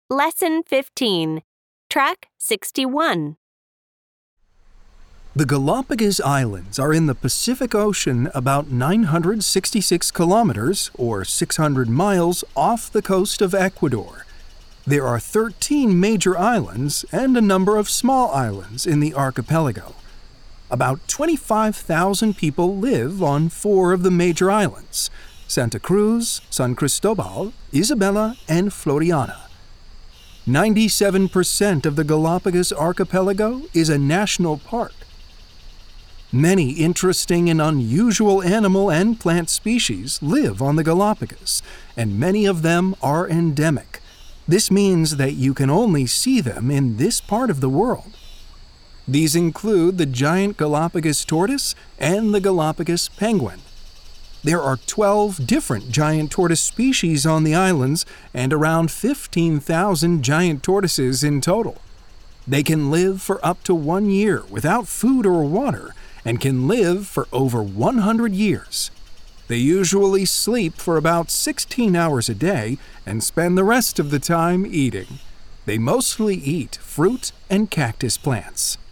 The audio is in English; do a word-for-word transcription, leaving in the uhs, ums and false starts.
Lesson fifteen, Track sixty-one. The Galapagos Islands are in the Pacific Ocean about nine hundred sixty-six kilometers, or six hundred miles, off the coast of Ecuador. There are thirteen major islands and a number of small islands in the archipelago. About twenty-five thousand people live on four of the major islands: Santa Cruz, San Cristobal, Isabela, and Floriana. ninety-seven percent of the Galapagos archipelago is a national park. Many interesting and unusual animal and plant species live on the Galapagos, and many of them are endemic. This means that you can only see them in this part of the world. These include the giant Galapagos tortoise and the Galapagos penguin. There are twelve different giant tortoise species on the islands and around fifteen thousand giant tortoises in total. They can live for up to one year without food or water and can live for over one hundred years. They usually sleep for about sixteen hours a day and spend the rest of the time eating. They mostly eat fruit and cactus plants.